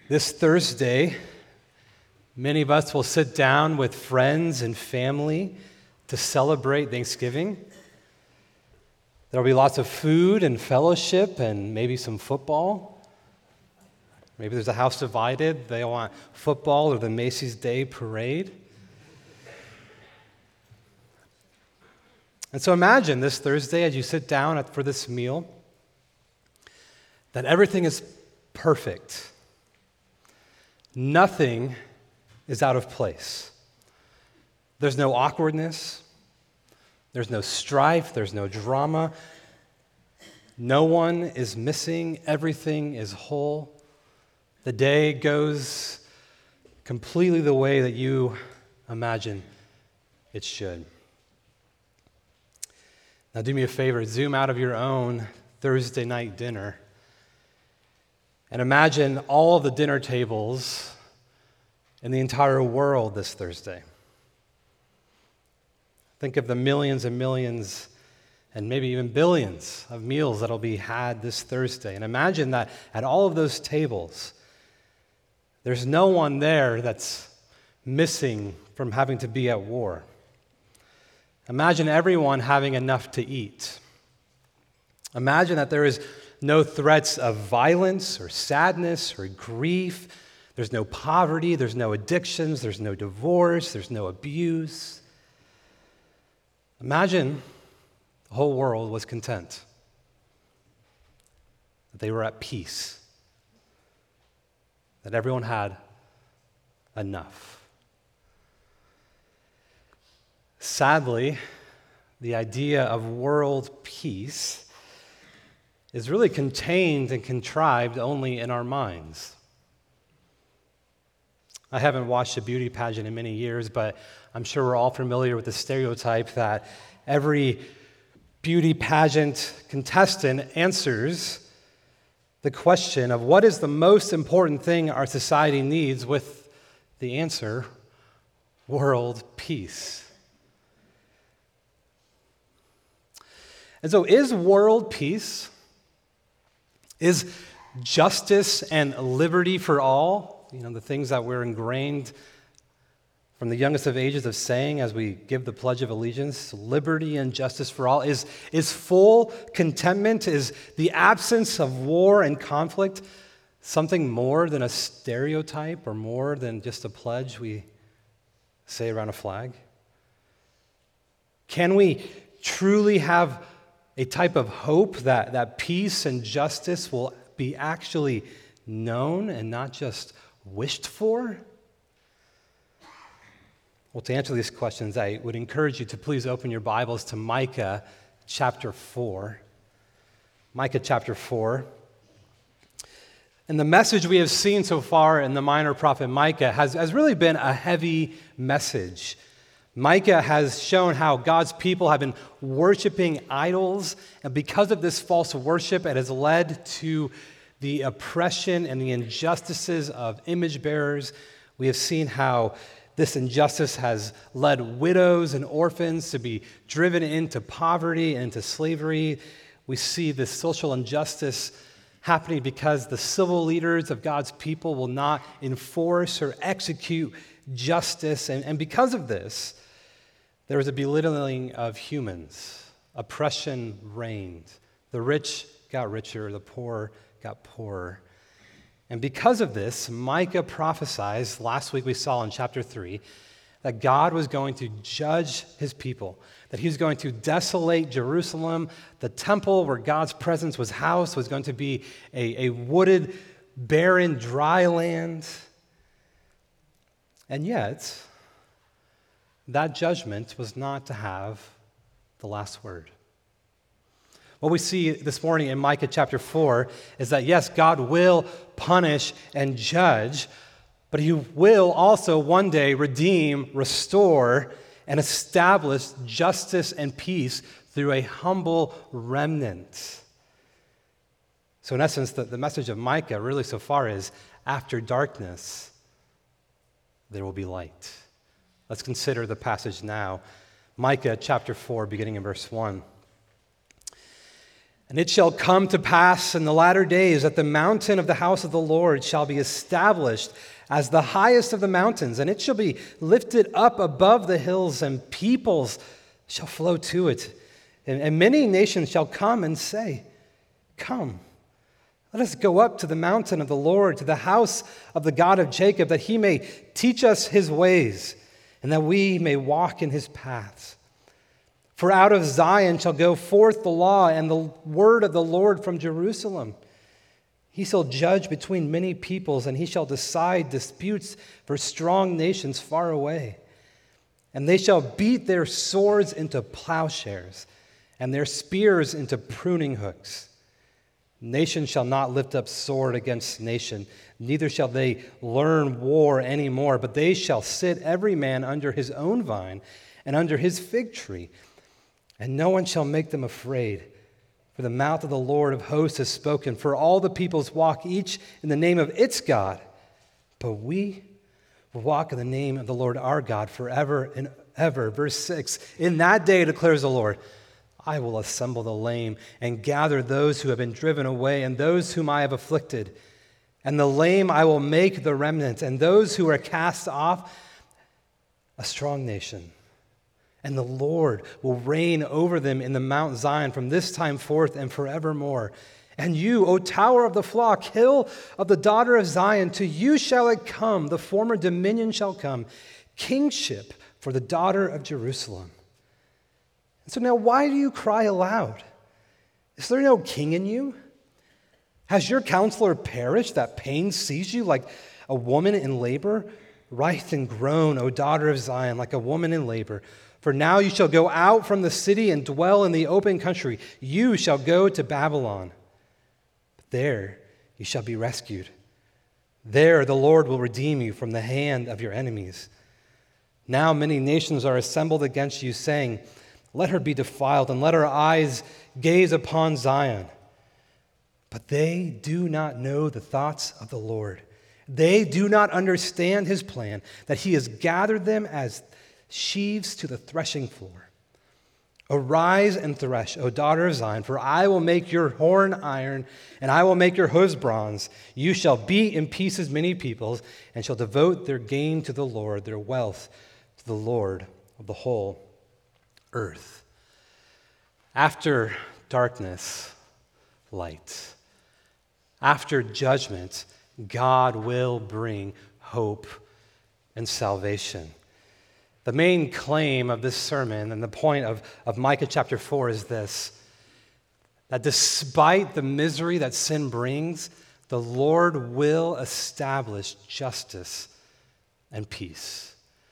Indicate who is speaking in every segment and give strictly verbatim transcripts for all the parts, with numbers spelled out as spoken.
Speaker 1: This Thursday, many of us will sit down with friends and family to celebrate Thanksgiving. There will be lots of food and fellowship and maybe some football. Maybe there's a house divided. They want football or the Macy's Day Parade. And so imagine this Thursday as you sit down for this meal that everything is perfect. Nothing is out of place. There's no awkwardness. There's no strife. There's no drama. No one is missing. Everything is whole. The day goes completely the way that you imagine it should. Now, do me a favor, zoom out of your own Thursday night dinner and imagine all of the dinner tables in the entire world this Thursday. Think of the millions and millions and maybe even billions of meals that'll be had this Thursday. And imagine that at all of those tables, there's no one there that's missing from having to be at war. Imagine everyone having enough to eat. Imagine that there is no threats of violence or sadness or grief. There's no poverty, there's no addictions, there's no divorce, there's no abuse. Imagine the whole world was content, that they were at peace, that everyone had enough. Sadly, the idea of world peace is really contained and contrived only in our minds. I haven't watched a beauty pageant in many years, but I'm sure we're all familiar with the stereotype that every beauty pageant contestant answers the question of what is the most important thing our society needs with the answer, world peace. And so is world peace, is justice and liberty for all, you know, the things that we're ingrained from the youngest of ages of saying as we give the Pledge of Allegiance, liberty and justice for all, is, is full contentment, is the absence of war and conflict something more than a stereotype or more than just a pledge we say around a flag? Can we truly have a type of hope that, that peace and justice will be actually known and not just wished for? Well, to answer these questions, I would encourage you to please open your Bibles to Micah chapter four. Micah chapter four. And the message we have seen so far in the minor prophet Micah has, has really been a heavy message. Micah has shown how God's people have been worshiping idols, and because of this false worship, it has led to the oppression and the injustices of image bearers. We have seen how this injustice has led widows and orphans to be driven into poverty and into slavery. We see this social injustice happening because the civil leaders of God's people will not enforce or execute justice, and, and because of this, there was a belittling of humans. Oppression reigned. The rich got richer, the poor got poorer. And because of this, Micah prophesies, last week we saw in chapter three, that God was going to judge his people, that he was going to desolate Jerusalem. The temple where God's presence was housed was going to be a, a wooded, barren, dry land. And yet, that judgment was not to have the last word. What we see this morning in Micah chapter four is that, yes, God will punish and judge, but he will also one day redeem, restore, and establish justice and peace through a humble remnant. So in essence, the, the message of Micah really so far is, after darkness, there will be light. Let's consider the passage now. Micah chapter four, beginning in verse one. And it shall come to pass in the latter days that the mountain of the house of the Lord shall be established as the highest of the mountains, and it shall be lifted up above the hills, and peoples shall flow to it. And, and many nations shall come and say, Come, let us go up to the mountain of the Lord, to the house of the God of Jacob, that he may teach us his ways, and that we may walk in his paths. For out of Zion shall go forth the law and the word of the Lord from Jerusalem. He shall judge between many peoples, and he shall decide disputes for strong nations far away. And they shall beat their swords into plowshares, and their spears into pruning hooks. Nation shall not lift up sword against nation, neither shall they learn war any more, but they shall sit every man under his own vine and under his fig tree, and no one shall make them afraid. For the mouth of the Lord of hosts has spoken, for all the peoples walk each in the name of its God, but we will walk in the name of the Lord our God forever and ever. Verse six, in that day declares the Lord, I will assemble the lame and gather those who have been driven away and those whom I have afflicted. And the lame I will make the remnant, and those who are cast off a strong nation. And the Lord will reign over them in the Mount Zion from this time forth and forevermore. And you, O tower of the flock, hill of the daughter of Zion, to you shall it come, the former dominion shall come, kingship for the daughter of Jerusalem. And so now why do you cry aloud? Is there no king in you? Has your counselor perished, that pain seized you like a woman in labor? Writhe and groan, O daughter of Zion, like a woman in labor. For now you shall go out from the city and dwell in the open country. You shall go to Babylon. But there you shall be rescued. There the Lord will redeem you from the hand of your enemies. Now many nations are assembled against you, saying, Let her be defiled, and let our eyes gaze upon Zion. But they do not know the thoughts of the Lord. They do not understand his plan, that he has gathered them as sheaves to the threshing floor. Arise and thresh, O daughter of Zion, for I will make your horn iron, and I will make your hooves bronze. You shall beat in pieces many peoples, and shall devote their gain to the Lord, their wealth to the Lord of the whole earth. After darkness, light. After judgment, God will bring hope and salvation. The main claim of this sermon and the point of, of Micah chapter four is this, that despite the misery that sin brings, the Lord will establish justice and peace.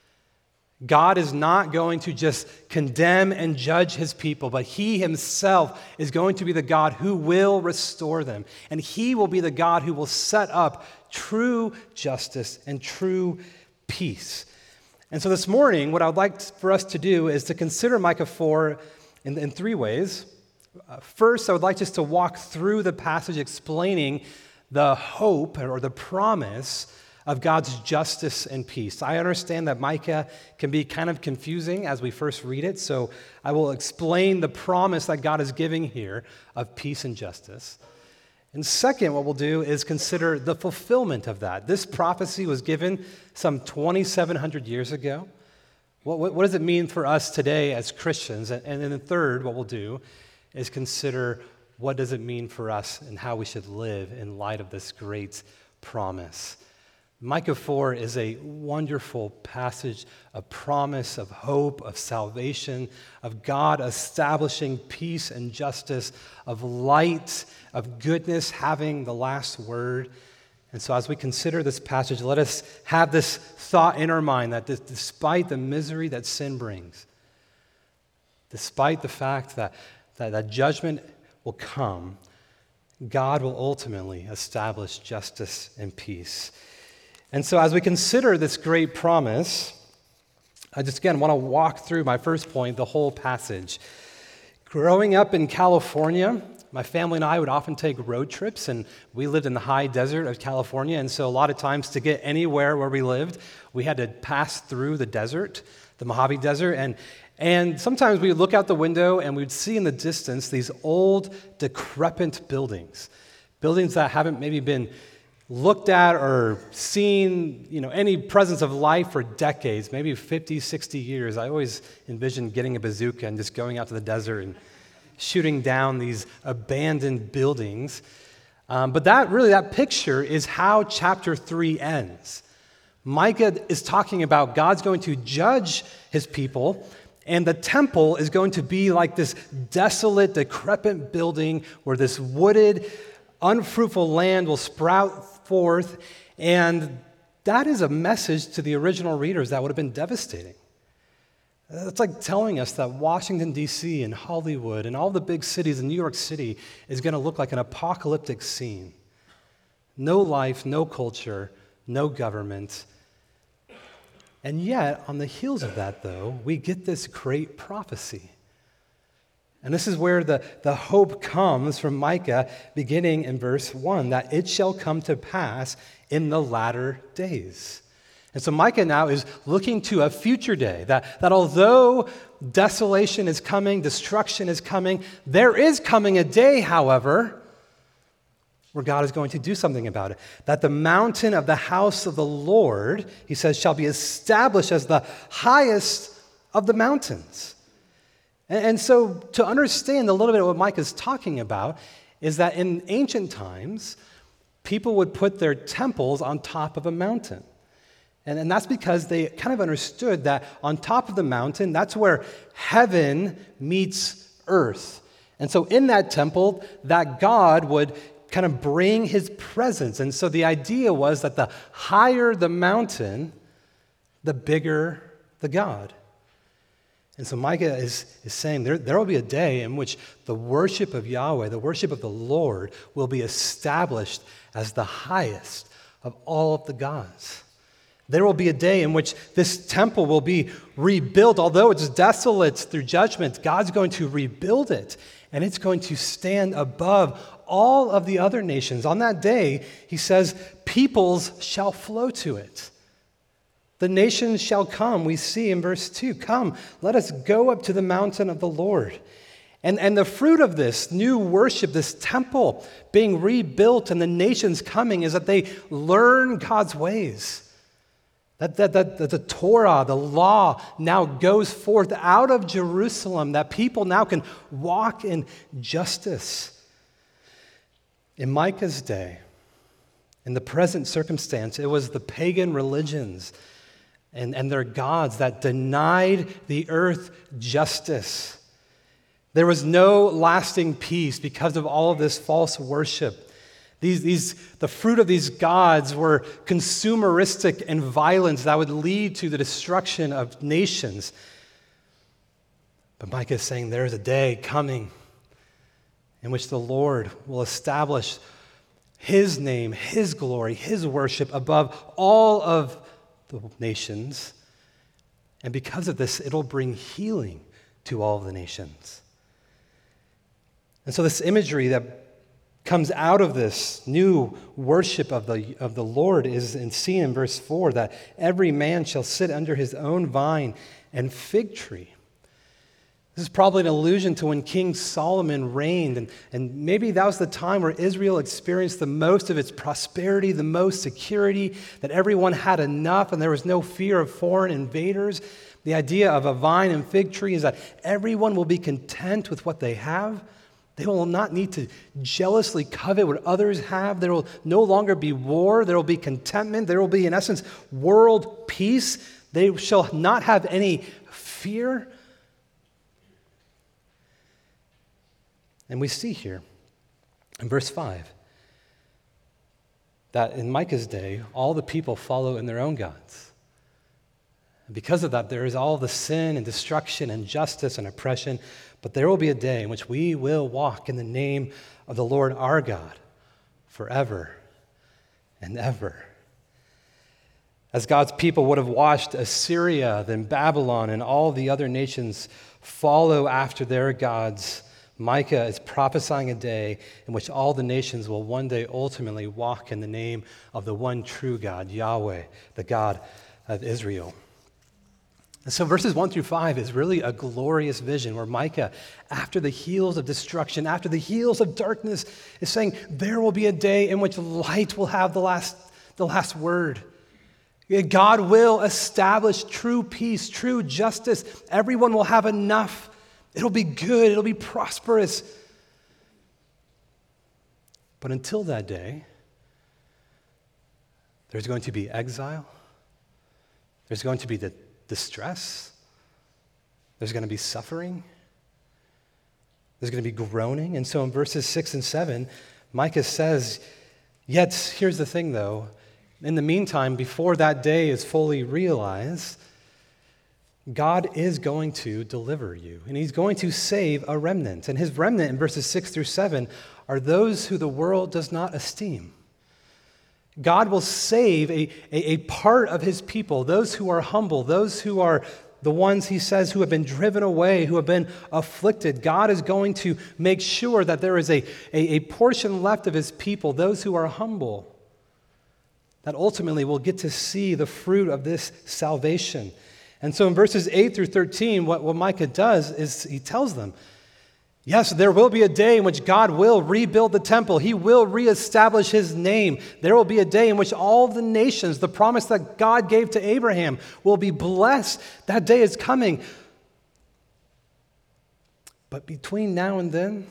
Speaker 1: God is not going to just condemn and judge his people, but he himself is going to be the God who will restore them. And he will be the God who will set up true justice and true peace. And so this morning, what I would like for us to do is to consider Micah four in, in three ways. Uh, first, I would like just to walk through the passage explaining the hope or the promise of God's justice and peace. I understand that Micah can be kind of confusing as we first read it, so I will explain the promise that God is giving here of peace and justice. And second, what we'll do is consider the fulfillment of that. This prophecy was given some twenty-seven hundred years ago. What, what, what does it mean for us today as Christians? And, and then the third, what we'll do is consider what does it mean for us and how we should live in light of this great promise. Micah four is a wonderful passage, a promise of hope, of salvation, of God establishing peace and justice, of light, of goodness having the last word. And so as we consider this passage, let us have this thought in our mind that this, despite the misery that sin brings, despite the fact that, that, that judgment will come, God will ultimately establish justice and peace. And so as we consider this great promise, I just again want to walk through my first point, the whole passage. Growing up in California, my family and I would often take road trips, and we lived in the high desert of California, and so a lot of times to get anywhere where we lived, we had to pass through the desert, the Mojave Desert, and And sometimes we would look out the window and we'd see in the distance these old, decrepit buildings, buildings that haven't maybe been looked at or seen, you know, any presence of life for decades, maybe fifty, sixty years. I always envisioned getting a bazooka and just going out to the desert and shooting down these abandoned buildings. Um, but that really, that picture is how chapter three ends. Micah is talking about God's going to judge his people, and the temple is going to be like this desolate, decrepit building where this wooded, unfruitful land will sprout forth, and that is a message to the original readers that would have been devastating. It's like telling us that Washington, D C and Hollywood and all the big cities in New York City is going to look like an apocalyptic scene. No life, no culture, no government. And yet, on the heels of that, though, we get this great prophecy. And this is where the, the hope comes from Micah, beginning in verse one, that it shall come to pass in the latter days. And so Micah now is looking to a future day, that, that although desolation is coming, destruction is coming, there is coming a day, however, where God is going to do something about it. That the mountain of the house of the Lord, he says, shall be established as the highest of the mountains. And, and so to understand a little bit of what Micah is talking about is that in ancient times, people would put their temples on top of a mountain. And, and that's because they kind of understood that on top of the mountain, that's where heaven meets earth. And so in that temple, that God would kind of bring his presence. And so the idea was that the higher the mountain, the bigger the God. And so Micah is, is saying there, there will be a day in which the worship of Yahweh, the worship of the Lord, will be established as the highest of all of the gods. There will be a day in which this temple will be rebuilt. Although it's desolate through judgment, God's going to rebuild it, and it's going to stand above all of the other nations. On that day, he says, peoples shall flow to it. The nations shall come, we see in verse two. Come, let us go up to the mountain of the Lord. And, and the fruit of this new worship, this temple being rebuilt and the nations coming, is that they learn God's ways. That, that, that, that the Torah, the law, now goes forth out of Jerusalem, that people now can walk in justice. In Micah's day, in the present circumstance, it was the pagan religions and, and their gods that denied the earth justice. There was no lasting peace because of all of this false worship. These, these, the fruit of these gods were consumeristic and violence that would lead to the destruction of nations. But Micah is saying there is a day coming in which the Lord will establish his name, his glory, his worship above all of the nations. And because of this, it'll bring healing to all of the nations. And so this imagery that comes out of this new worship of the, of the Lord is in, seen in verse four, that every man shall sit under his own vine and fig tree. This is probably an allusion to when King Solomon reigned, and, and maybe that was the time where Israel experienced the most of its prosperity, the most security, that everyone had enough and there was no fear of foreign invaders. The idea of a vine and fig tree is that everyone will be content with what they have. They will not need to jealously covet what others have. There will no longer be war. There will be contentment. There will be, in essence, world peace. They shall not have any fear. And we see here in verse five that in Micah's day, all the people follow in their own gods. And because of that, there is all the sin and destruction and justice and oppression. But there will be a day in which we will walk in the name of the Lord our God forever and ever. As God's people would have watched Assyria, then Babylon, and all the other nations follow after their gods, Micah is prophesying a day in which all the nations will one day ultimately walk in the name of the one true God, Yahweh, the God of Israel. And so verses one through five is really a glorious vision where Micah, after the heels of destruction, after the heels of darkness, is saying there will be a day in which light will have the last, the last word. God will establish true peace, true justice. Everyone will have enough. It'll be good. It'll be prosperous. But until that day, there's going to be exile. There's going to be the distress. There's going to be suffering. There's going to be groaning. And so in verses six and seven, Micah says, yet here's the thing though, in the meantime, before that day is fully realized, God is going to deliver you, and he's going to save a remnant. And his remnant in verses six through seven are those who the world does not esteem. God will save a, a, a part of his people, those who are humble, those who are the ones, he says, who have been driven away, who have been afflicted. God is going to make sure that there is a, a, a portion left of his people, those who are humble, that ultimately will get to see the fruit of this salvation. And so in verses eight through thirteen, what, what Micah does is he tells them, yes, there will be a day in which God will rebuild the temple. He will reestablish his name. There will be a day in which all the nations, the promise that God gave to Abraham, will be blessed. That day is coming. But between now and then,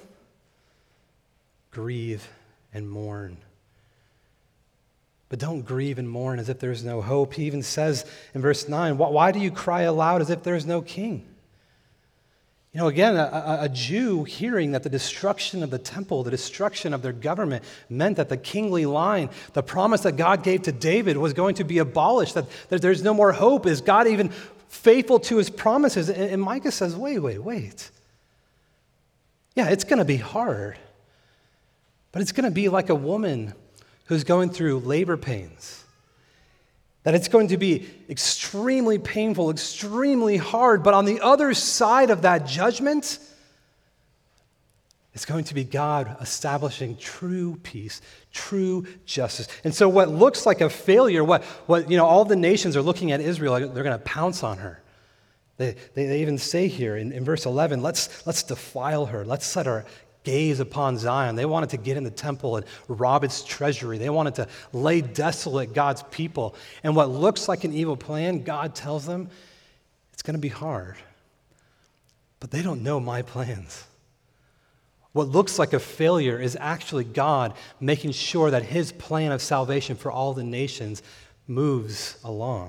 Speaker 1: grieve and mourn. But don't grieve and mourn as if there's no hope. He even says in verse nine, why do you cry aloud as if there's no king? You know, again, a, a Jew hearing that the destruction of the temple, the destruction of their government meant that the kingly line, the promise that God gave to David was going to be abolished, that, that there's no more hope. Is God even faithful to his promises? And, and Micah says, wait, wait, wait. Yeah, it's going to be hard, but it's going to be like a woman who's going through labor pains. That it's going to be extremely painful, extremely hard, but on the other side of that judgment, it's going to be God establishing true peace, true justice. And so what looks like a failure, what, what you know, all the nations are looking at Israel, like they're going to pounce on her. They, they, they even say here in, in verse eleven, let's, let's defile her, let's set our gaze upon Zion. They wanted to get in the temple and rob its treasury. They wanted to lay desolate God's people. And what looks like an evil plan, God tells them it's going to be hard. But they don't know my plans. What looks like a failure is actually God making sure that his plan of salvation for all the nations moves along.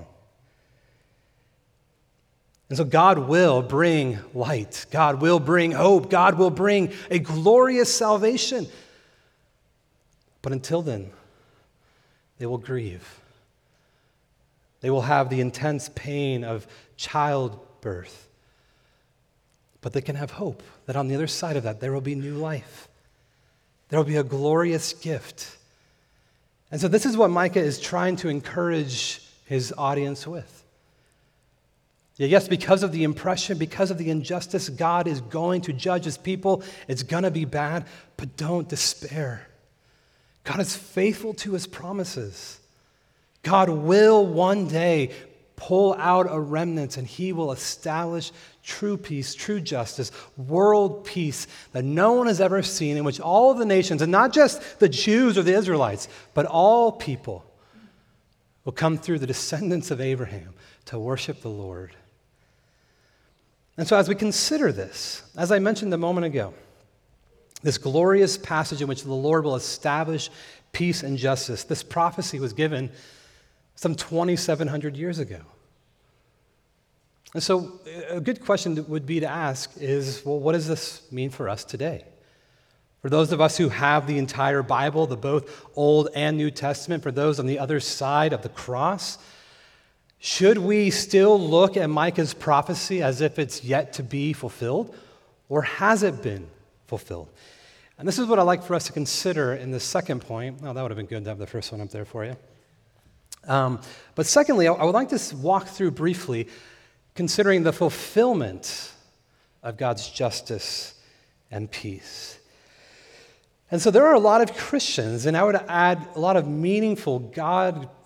Speaker 1: And so God will bring light. God will bring hope. God will bring a glorious salvation. But until then, they will grieve. They will have the intense pain of childbirth. But they can have hope that on the other side of that, there will be new life. There will be a glorious gift. And so this is what Micah is trying to encourage his audience with. Yes, because of the oppression, because of the injustice, God is going to judge his people. It's going to be bad, but don't despair. God is faithful to his promises. God will one day pull out a remnant, and he will establish true peace, true justice, world peace that no one has ever seen, in which all of the nations, and not just the Jews or the Israelites, but all people will come through the descendants of Abraham to worship the Lord. And so as we consider this, as I mentioned a moment ago, this glorious passage in which the Lord will establish peace and justice, this prophecy was given some twenty-seven hundred years ago. And so a good question would be to ask is, well, what does this mean for us today? For those of us who have the entire Bible, the both Old and New Testament, for those on the other side of the cross, should we still look at Micah's prophecy as if it's yet to be fulfilled, or has it been fulfilled? And this is what I'd like for us to consider in the second point. Oh, that would have been good to have the first one up there for you. Um, but secondly, I would like to walk through briefly considering the fulfillment of God's justice and peace. And so there are a lot of Christians, and I would add a lot of meaningful, God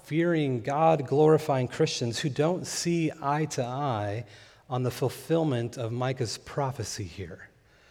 Speaker 1: fearing, God-glorifying Christians who don't see eye to eye on the fulfillment of Micah's prophecy here.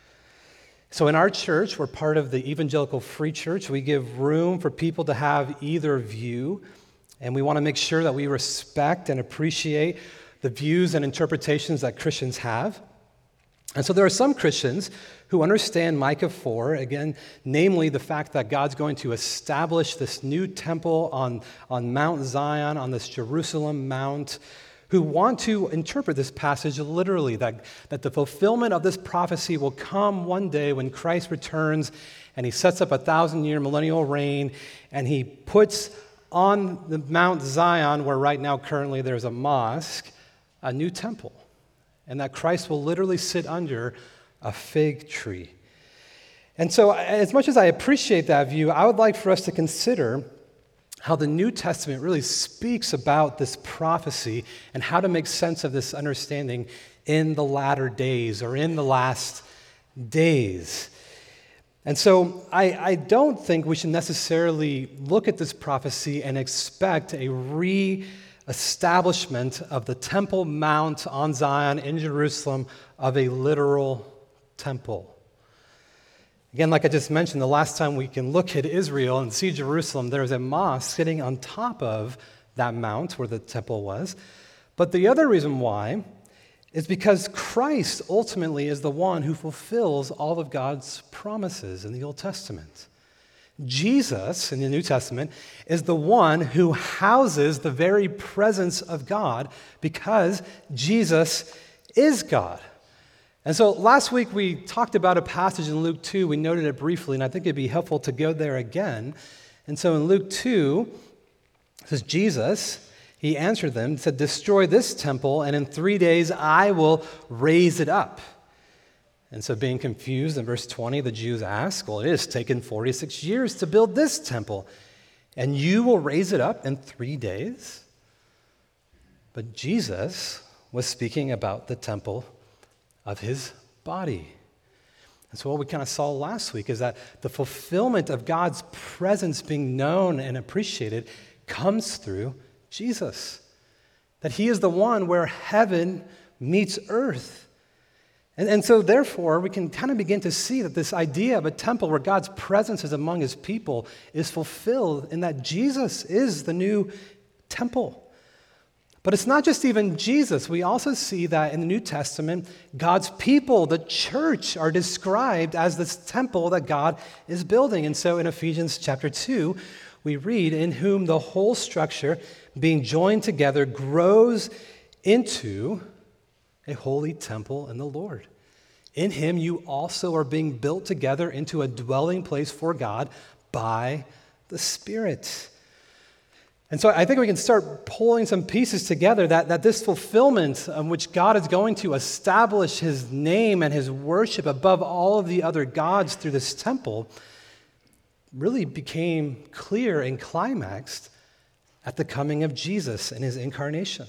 Speaker 1: So in our church, we're part of the Evangelical Free Church. We give room for people to have either view, and we want to make sure that we respect and appreciate the views and interpretations that Christians have. And so there are some Christians who understand Micah four, again, namely the fact that God's going to establish this new temple on, on Mount Zion, on this Jerusalem Mount, who want to interpret this passage literally, that, that the fulfillment of this prophecy will come one day when Christ returns and he sets up a thousand-year millennial reign, and he puts on the Mount Zion, where right now currently there's a mosque, a new temple, and that Christ will literally sit under a fig tree. And so as much as I appreciate that view, I would like for us to consider how the New Testament really speaks about this prophecy and how to make sense of this understanding in the latter days or in the last days. And so I, I don't think we should necessarily look at this prophecy and expect a re-establishment of the Temple Mount on Zion in Jerusalem of a literal temple. Again, like I just mentioned, the last time we can look at Israel and see Jerusalem, there was a mosque sitting on top of that mount where the temple was. But the other reason why is because Christ ultimately is the one who fulfills all of God's promises in the Old Testament. Jesus, in the New Testament, is the one who houses the very presence of God because Jesus is God. And so last week we talked about a passage in Luke two. We noted it briefly, and I think it'd be helpful to go there again. And so in Luke two, it says, Jesus, he answered them, said, "Destroy this temple, and in three days I will raise it up." And so being confused, in verse twenty, the Jews ask, "Well, it has taken forty-six years to build this temple, and you will raise it up in three days?" But Jesus was speaking about the temple of his body. And so what we kind of saw last week is that the fulfillment of God's presence being known and appreciated comes through Jesus. That he is the one where heaven meets earth. And, and so therefore, we can kind of begin to see that this idea of a temple where God's presence is among his people is fulfilled in that Jesus is the new temple. But it's not just even Jesus. We also see that in the New Testament, God's people, the church, are described as this temple that God is building. And so in Ephesians chapter two, we read, "In whom the whole structure, being joined together, grows into a holy temple in the Lord. In him you also are being built together into a dwelling place for God by the Spirit." And so I think we can start pulling some pieces together that, that this fulfillment in which God is going to establish his name and his worship above all of the other gods through this temple really became clear and climaxed at the coming of Jesus and his incarnation.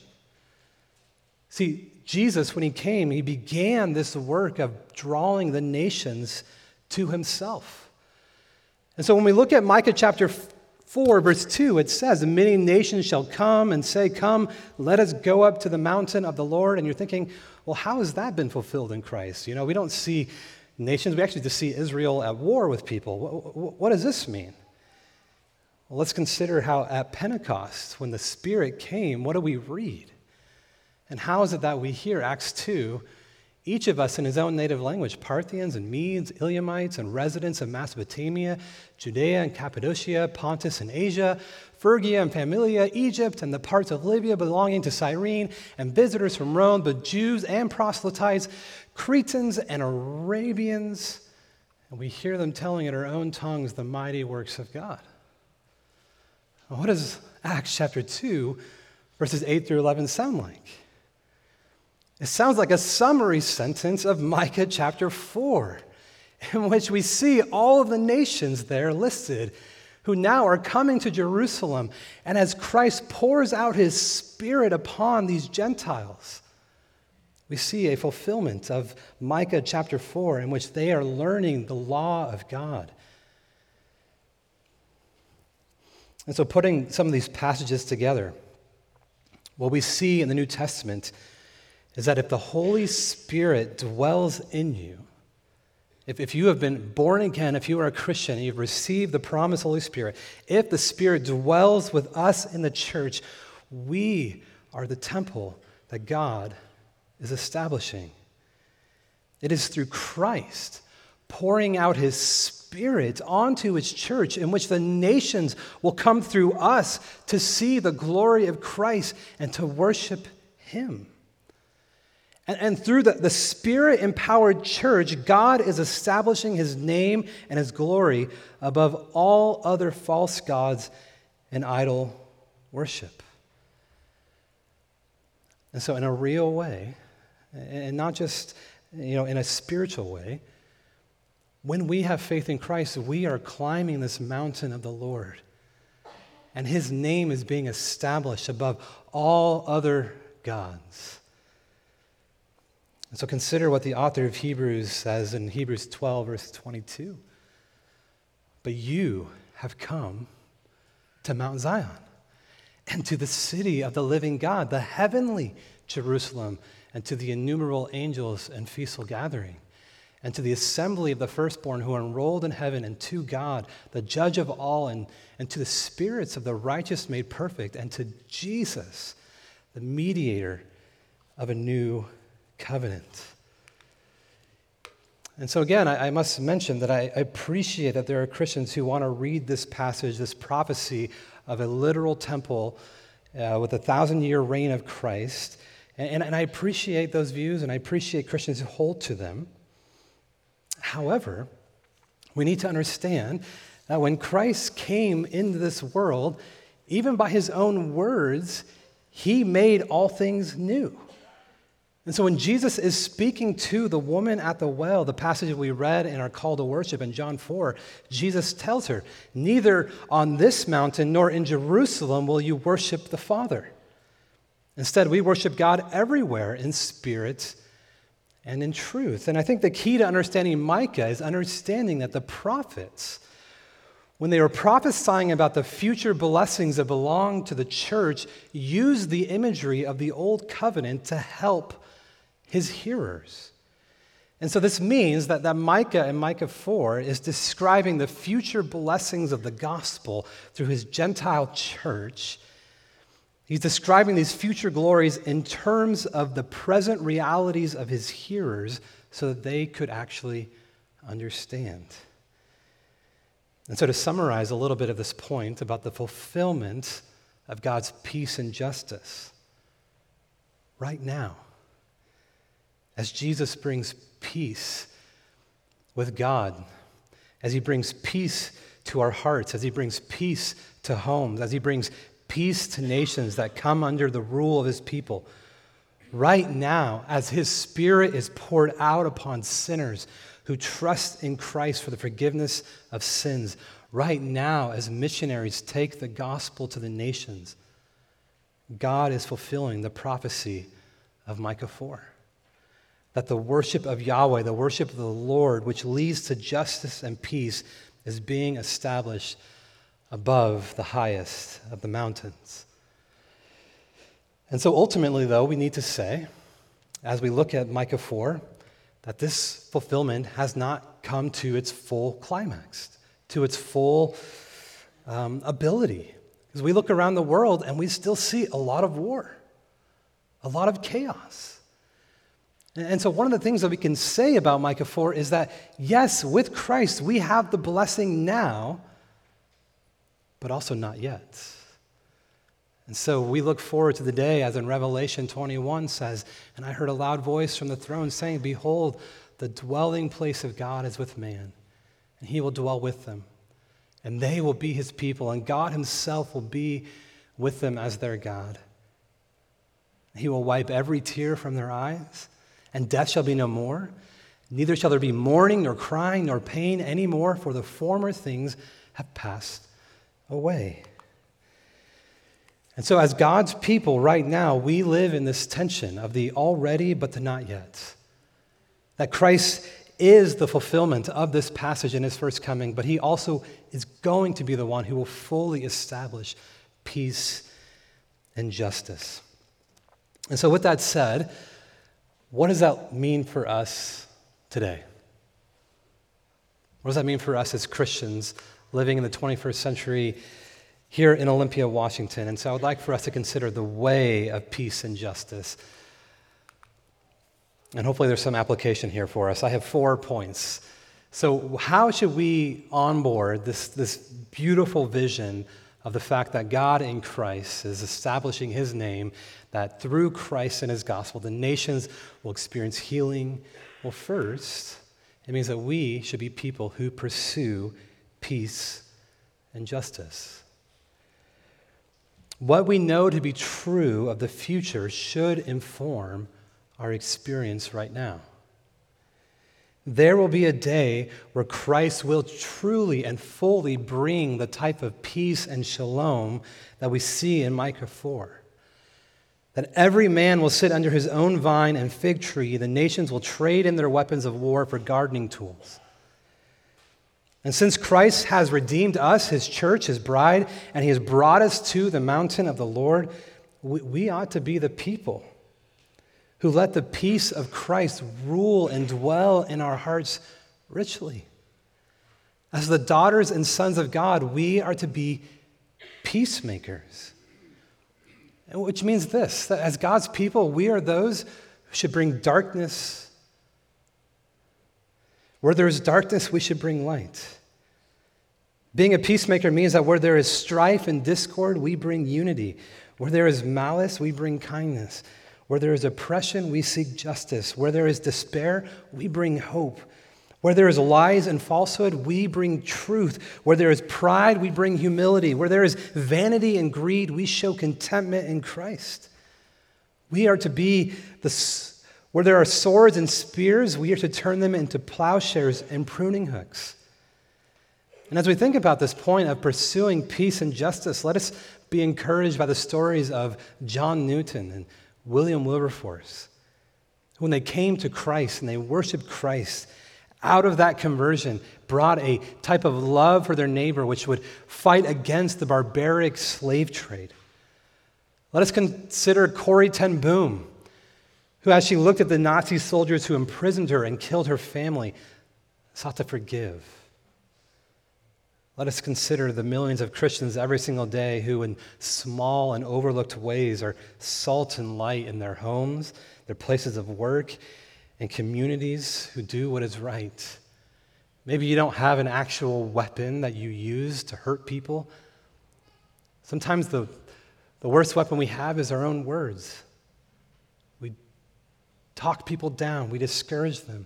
Speaker 1: See, Jesus, when he came, he began this work of drawing the nations to himself. And so when we look at Micah chapter four, verse two, it says, "Many nations shall come and say, 'Come, let us go up to the mountain of the Lord.'" And you're thinking, well, how has that been fulfilled in Christ? You know, we don't see nations. We actually just see Israel at war with people. What, what does this mean? Well, let's consider how at Pentecost, when the Spirit came, what do we read? And how is it that we hear Acts two, each of us in his own native language, Parthians and Medes, Elamites and residents of Mesopotamia, Judea and Cappadocia, Pontus and Asia, Phrygia and Pamphylia, Egypt and the parts of Libya belonging to Cyrene, and visitors from Rome, but Jews and proselytes, Cretans and Arabians, and we hear them telling in our own tongues the mighty works of God. What does Acts chapter two, verses eight through eleven sound like? It sounds like a summary sentence of Micah chapter four, in which we see all of the nations there listed who now are coming to Jerusalem. And as Christ pours out his Spirit upon these Gentiles, we see a fulfillment of Micah chapter four, in which they are learning the law of God. And so putting some of these passages together, what we see in the New Testament is that if the Holy Spirit dwells in you, if, if you have been born again, if you are a Christian, and you've received the promised Holy Spirit, if the Spirit dwells with us in the church, we are the temple that God is establishing. It is through Christ pouring out his Spirit onto his church, in which the nations will come through us to see the glory of Christ and to worship him. And, and through the, the Spirit-empowered church, God is establishing his name and his glory above all other false gods and idol worship. And so in a real way, and not just, you know, in a spiritual way, when we have faith in Christ, we are climbing this mountain of the Lord. And his name is being established above all other gods. And so consider what the author of Hebrews says in Hebrews twelve, verse twenty-two. But you have come to Mount Zion and to the city of the living God, the heavenly Jerusalem, and to the innumerable angels and feastful gathering, and to the assembly of the firstborn who are enrolled in heaven, and to God, the judge of all, and, and to the spirits of the righteous made perfect, and to Jesus, the mediator of a new covenant. And so again, I, I must mention that I, I appreciate that there are Christians who want to read this passage, this prophecy of a literal temple uh, with a thousand-year reign of Christ, and, and, and I appreciate those views, and I appreciate Christians who hold to them. However, we need to understand that when Christ came into this world, even by his own words, he made all things new. And so when Jesus is speaking to the woman at the well, the passage we read in our call to worship in John four, Jesus tells her, neither on this mountain nor in Jerusalem will you worship the Father. Instead, we worship God everywhere in spirit and in truth. And I think the key to understanding Micah is understanding that the prophets, when they were prophesying about the future blessings that belong to the church, used the imagery of the old covenant to help his hearers. And so this means that, that Micah in Micah four is describing the future blessings of the gospel through his Gentile church. He's describing these future glories in terms of the present realities of his hearers so that they could actually understand. And so to summarize a little bit of this point about the fulfillment of God's peace and justice, right now, as Jesus brings peace with God, as he brings peace to our hearts, as he brings peace to homes, as he brings peace to nations that come under the rule of his people, right now, as his Spirit is poured out upon sinners who trust in Christ for the forgiveness of sins, right now, as missionaries take the gospel to the nations, God is fulfilling the prophecy of Micah four. That the worship of Yahweh, the worship of the Lord, which leads to justice and peace, is being established above the highest of the mountains. And so ultimately, though, we need to say, as we look at Micah four, that this fulfillment has not come to its full climax, to its full um, ability. Because we look around the world and we still see a lot of war, a lot of chaos. And so one of the things that we can say about Micah four is that, yes, with Christ, we have the blessing now, but also not yet. And so we look forward to the day, as in Revelation twenty-one says, and I heard a loud voice from the throne saying, behold, the dwelling place of God is with man, and he will dwell with them, and they will be his people, and God himself will be with them as their God. He will wipe every tear from their eyes, and death shall be no more. Neither shall there be mourning, nor crying, nor pain any more, for the former things have passed away. And so as God's people right now, we live in this tension of the already but the not yet. That Christ is the fulfillment of this passage in his first coming, but he also is going to be the one who will fully establish peace and justice. And so with that said, what does that mean for us today? What does that mean for us as Christians living in the twenty-first century here in Olympia, Washington? And so I would like for us to consider the way of peace and justice. And hopefully there's some application here for us. I have four points. So how should we onboard this, this beautiful vision of the fact that God in Christ is establishing his name, that through Christ and his gospel, the nations will experience healing? Well, first, it means that we should be people who pursue peace and justice. What we know to be true of the future should inform our experience right now. There will be a day where Christ will truly and fully bring the type of peace and shalom that we see in Micah four. That every man will sit under his own vine and fig tree. The nations will trade in their weapons of war for gardening tools. And since Christ has redeemed us, his church, his bride, and he has brought us to the mountain of the Lord, we, we ought to be the people who let the peace of Christ rule and dwell in our hearts richly. As the daughters and sons of God, we are to be peacemakers. Which means this, that as God's people, we are those who should bring darkness. Where there is darkness, we should bring light. Being a peacemaker means that where there is strife and discord, we bring unity. Where there is malice, we bring kindness. Where there is oppression, we seek justice. Where there is despair, we bring hope. Where there is lies and falsehood, we bring truth. Where there is pride, we bring humility. Where there is vanity and greed, we show contentment in Christ. We are to be the, where there are swords and spears, we are to turn them into plowshares and pruning hooks. And as we think about this point of pursuing peace and justice, let us be encouraged by the stories of John Newton and William Wilberforce. When they came to Christ and they worshiped Christ, out of that conversion brought a type of love for their neighbor which would fight against the barbaric slave trade. Let us consider Corrie ten Boom, who, as she looked at the Nazi soldiers who imprisoned her and killed her family, sought to forgive. Let us consider the millions of Christians every single day who, in small and overlooked ways, are salt and light in their homes, their places of work, and communities who do what is right. Maybe you don't have an actual weapon that you use to hurt people. Sometimes the, the worst weapon we have is our own words. We talk people down. We discourage them.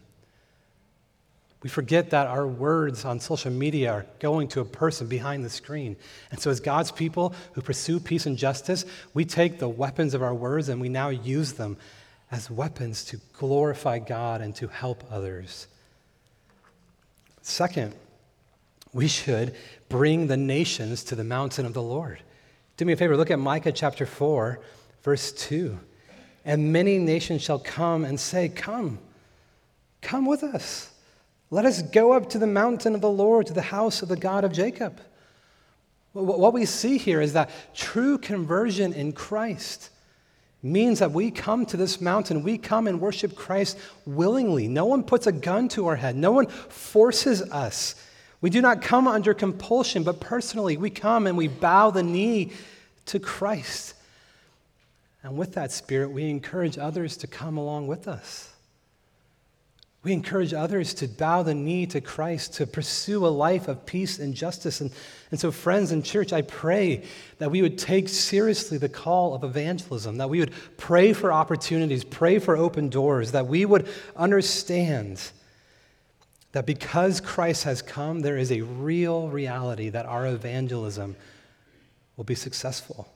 Speaker 1: We forget that our words on social media are going to a person behind the screen. And so as God's people who pursue peace and justice, we take the weapons of our words and we now use them as weapons to glorify God and to help others. Second, we should bring the nations to the mountain of the Lord. Do me a favor, look at Micah chapter four, verse two. And many nations shall come and say, Come, come with us. Let us go up to the mountain of the Lord, to the house of the God of Jacob. What we see here is that true conversion in Christ means that we come to this mountain, we come and worship Christ willingly. No one puts a gun to our head. No one forces us. We do not come under compulsion, but personally, we come and we bow the knee to Christ. And with that spirit, we encourage others to come along with us. We encourage others to bow the knee to Christ, to pursue a life of peace and justice. And, and so, friends in church, I pray that we would take seriously the call of evangelism, that we would pray for opportunities, pray for open doors, that we would understand that because Christ has come, there is a real reality that our evangelism will be successful.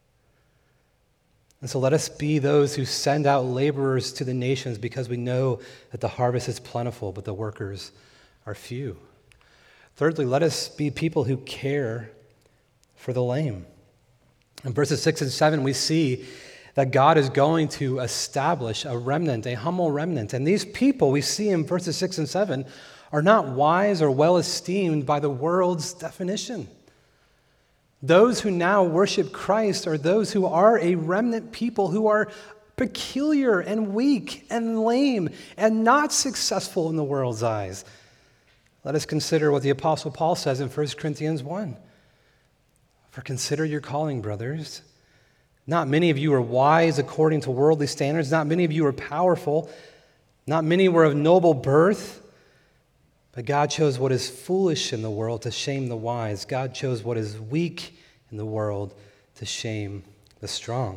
Speaker 1: And so let us be those who send out laborers to the nations because we know that the harvest is plentiful, but the workers are few. Thirdly, let us be people who care for the lame. In verses six and seven, we see that God is going to establish a remnant, a humble remnant. And these people we see in verses six and seven are not wise or well esteemed by the world's definition. Those who now worship Christ are those who are a remnant people who are peculiar and weak and lame and not successful in the world's eyes. Let us consider what the Apostle Paul says in First Corinthians one. For consider your calling, brothers. Not many of you are wise according to worldly standards. Not many of you are powerful. Not many were of noble birth. But God chose what is foolish in the world to shame the wise. God chose what is weak in the world to shame the strong.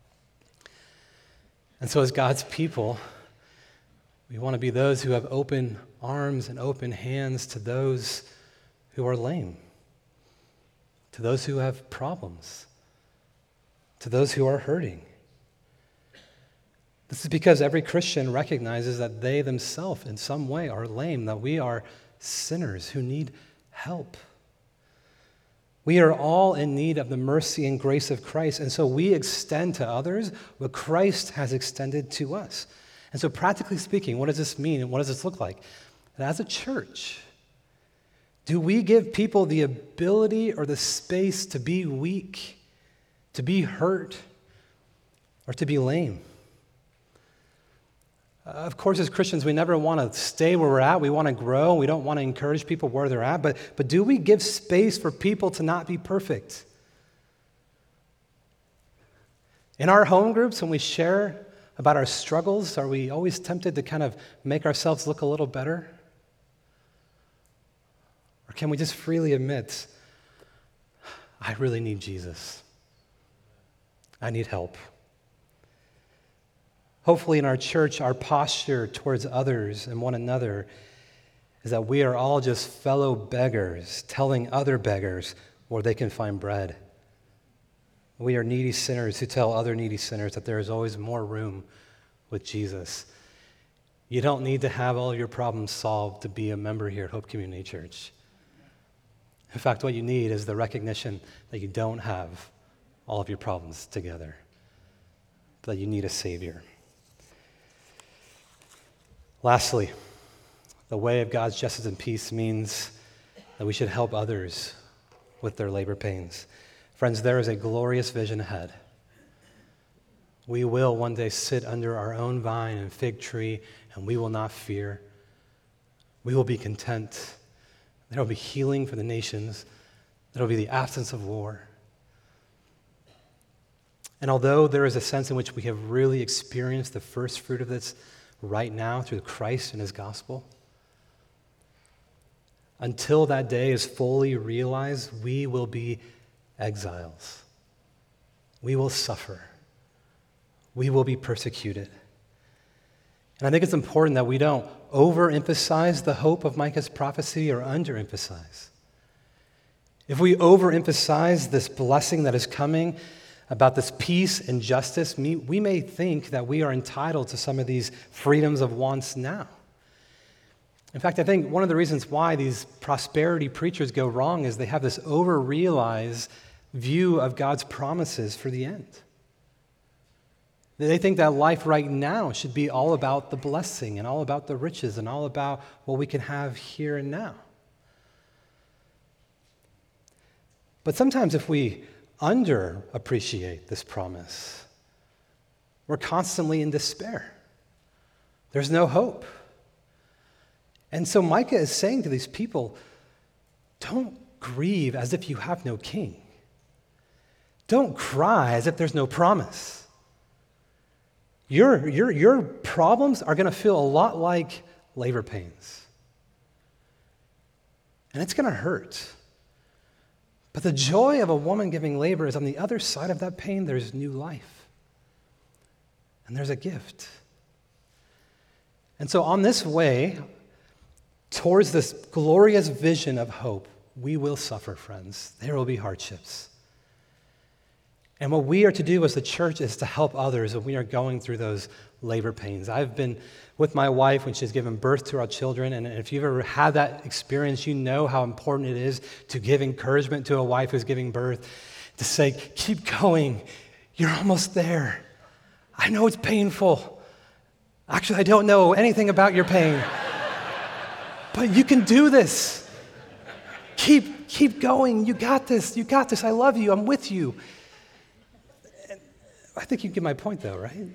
Speaker 1: And so as God's people, we want to be those who have open arms and open hands to those who are lame, to those who have problems, to those who are hurting. This is because every Christian recognizes that they themselves in some way are lame, that we are sinners who need help. We are all in need of the mercy and grace of Christ, and so we extend to others what Christ has extended to us. And so practically speaking, what does this mean and what does this look like? And as a church, do we give people the ability or the space to be weak, to be hurt, or to be lame? Of course, as Christians, we never want to stay where we're at. We want to grow. We don't want to encourage people where they're at. But, but do we give space for people to not be perfect? In our home groups, when we share about our struggles, are we always tempted to kind of make ourselves look a little better? Or can we just freely admit, I really need Jesus. I need help. Hopefully in our church, our posture towards others and one another is that we are all just fellow beggars telling other beggars where they can find bread. We are needy sinners who tell other needy sinners that there is always more room with Jesus. You don't need to have all your problems solved to be a member here at Hope Community Church. In fact, what you need is the recognition that you don't have all of your problems together, that you need a Savior. Lastly, the way of God's justice and peace means that we should help others with their labor pains. Friends, there is a glorious vision ahead. We will one day sit under our own vine and fig tree, and we will not fear. We will be content. There will be healing for the nations. There will be the absence of war. And although there is a sense in which we have really experienced the first fruit of this right now through Christ and his gospel, until that day is fully realized, we will be exiles. We will suffer. We will be persecuted. And I think it's important that we don't overemphasize the hope of Micah's prophecy or underemphasize. If we overemphasize this blessing that is coming, about this peace and justice, we may think that we are entitled to some of these freedoms of wants now. In fact, I think one of the reasons why these prosperity preachers go wrong is they have this over-realized view of God's promises for the end. They think that life right now should be all about the blessing and all about the riches and all about what we can have here and now. But sometimes if we underappreciate this promise, we're constantly in despair. There's no hope. And so Micah is saying to these people, don't grieve as if you have no king. Don't cry as if there's no promise. Your, your, your problems are going to feel a lot like labor pains. And it's going to hurt. But the joy of a woman giving labor is on the other side of that pain, there's new life. And there's a gift. And so on this way towards this glorious vision of hope, we will suffer, friends. There will be hardships. And what we are to do as the church is to help others when we are going through those labor pains. I've been with my wife when she's given birth to our children, and if you've ever had that experience, you know how important it is to give encouragement to a wife who's giving birth, to say, keep going, you're almost there, I know it's painful. Actually, I don't know anything about your pain. But you can do this. Keep, keep going. You got this. You got this. I love you. I'm with you. And I think you get my point, though, right?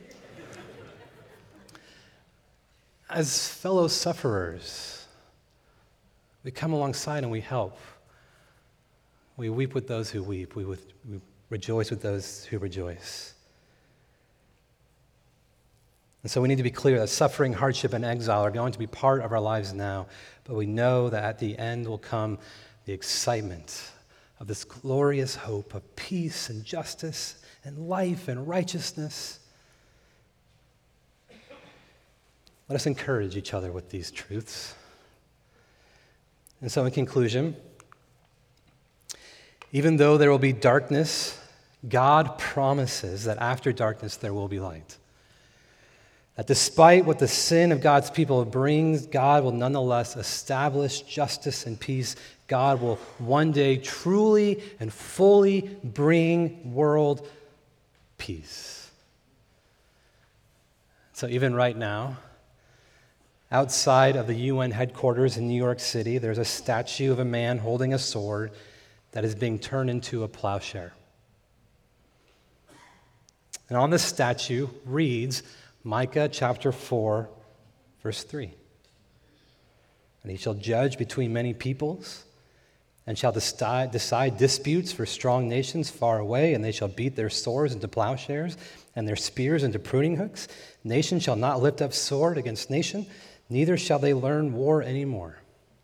Speaker 1: As fellow sufferers, we come alongside and we help. We weep with those who weep. We, with, we rejoice with those who rejoice. And so we need to be clear that suffering, hardship, and exile are going to be part of our lives now, but we know that at the end will come the excitement of this glorious hope of peace and justice and life and righteousness. Let us encourage each other with these truths. And so in conclusion, even though there will be darkness, God promises that after darkness there will be light. That despite what the sin of God's people brings, God will nonetheless establish justice and peace. God will one day truly and fully bring world peace. So even right now, outside of the U N headquarters in New York City, there's a statue of a man holding a sword that is being turned into a plowshare. And on this statue reads Micah chapter four, verse three. And he shall judge between many peoples, and shall decide, decide disputes for strong nations far away, and they shall beat their swords into plowshares, and their spears into pruning hooks. Nation shall not lift up sword against nation, neither shall they learn war anymore.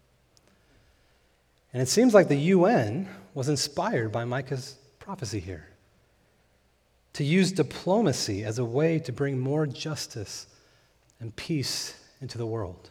Speaker 1: And it seems like the U N was inspired by Micah's prophecy here, to use diplomacy as a way to bring more justice and peace into the world.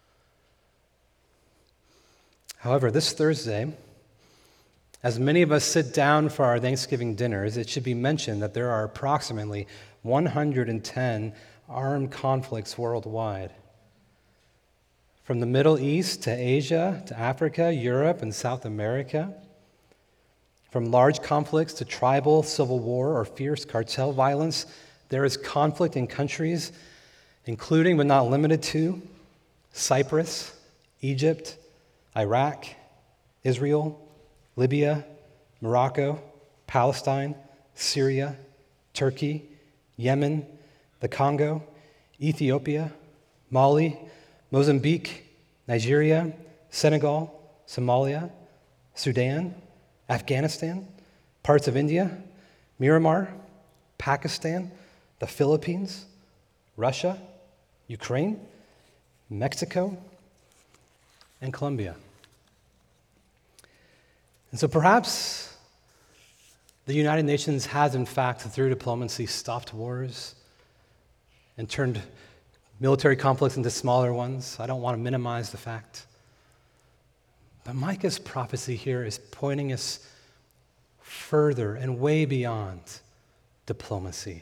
Speaker 1: However, this Thursday, as many of us sit down for our Thanksgiving dinners, it should be mentioned that there are approximately one hundred ten armed conflicts worldwide. From the Middle East to Asia to Africa, Europe, and South America. From large conflicts to tribal civil war or fierce cartel violence, there is conflict in countries, including but not limited to Cyprus, Egypt, Iraq, Israel, Libya, Morocco, Palestine, Syria, Turkey, Yemen, the Congo, Ethiopia, Mali, Mozambique, Nigeria, Senegal, Somalia, Sudan, Afghanistan, parts of India, Myanmar, Pakistan, the Philippines, Russia, Ukraine, Mexico, and Colombia. And so perhaps the United Nations has, in fact, through diplomacy, stopped wars and turned military conflicts into smaller ones. I don't want to minimize the fact. But Micah's prophecy here is pointing us further and way beyond diplomacy.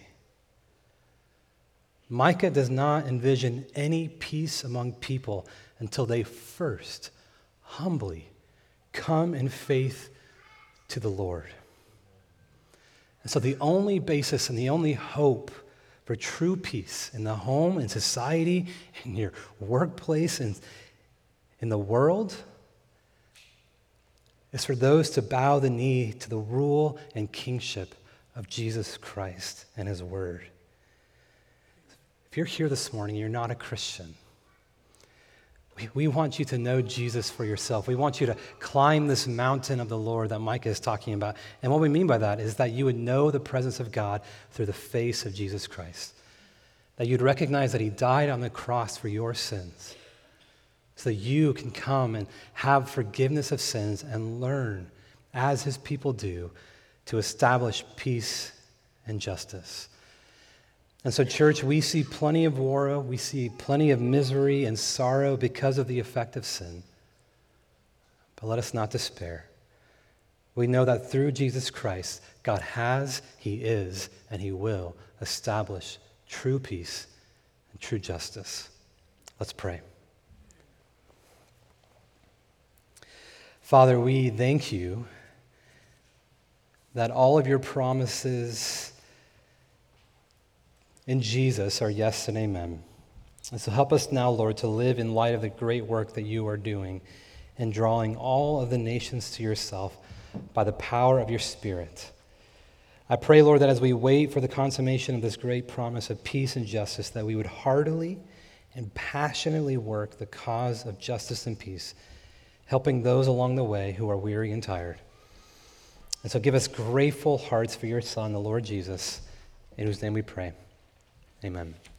Speaker 1: Micah does not envision any peace among people until they first humbly come in faith to the Lord. And so the only basis and the only hope for true peace in the home, in society, in your workplace, and in the world is for those to bow the knee to the rule and kingship of Jesus Christ and his word. If you're here this morning, you're not a Christian. We, we want you to know Jesus for yourself. We want you to climb this mountain of the Lord that Micah is talking about. And what we mean by that is that you would know the presence of God through the face of Jesus Christ. That you'd recognize that he died on the cross for your sins, so that you can come and have forgiveness of sins and learn, as his people do, to establish peace and justice. And so, church, we see plenty of war, we see plenty of misery and sorrow because of the effect of sin. But let us not despair. We know that through Jesus Christ, God has, he is, and he will establish true peace and true justice. Let's pray. Father, we thank you that all of your promises in Jesus are yes and amen. And so help us now, Lord, to live in light of the great work that you are doing in drawing all of the nations to yourself by the power of your Spirit. I pray, Lord, that as we wait for the consummation of this great promise of peace and justice, that we would heartily and passionately work the cause of justice and peace, helping those along the way who are weary and tired. And so give us grateful hearts for your Son, the Lord Jesus, in whose name we pray. Amen.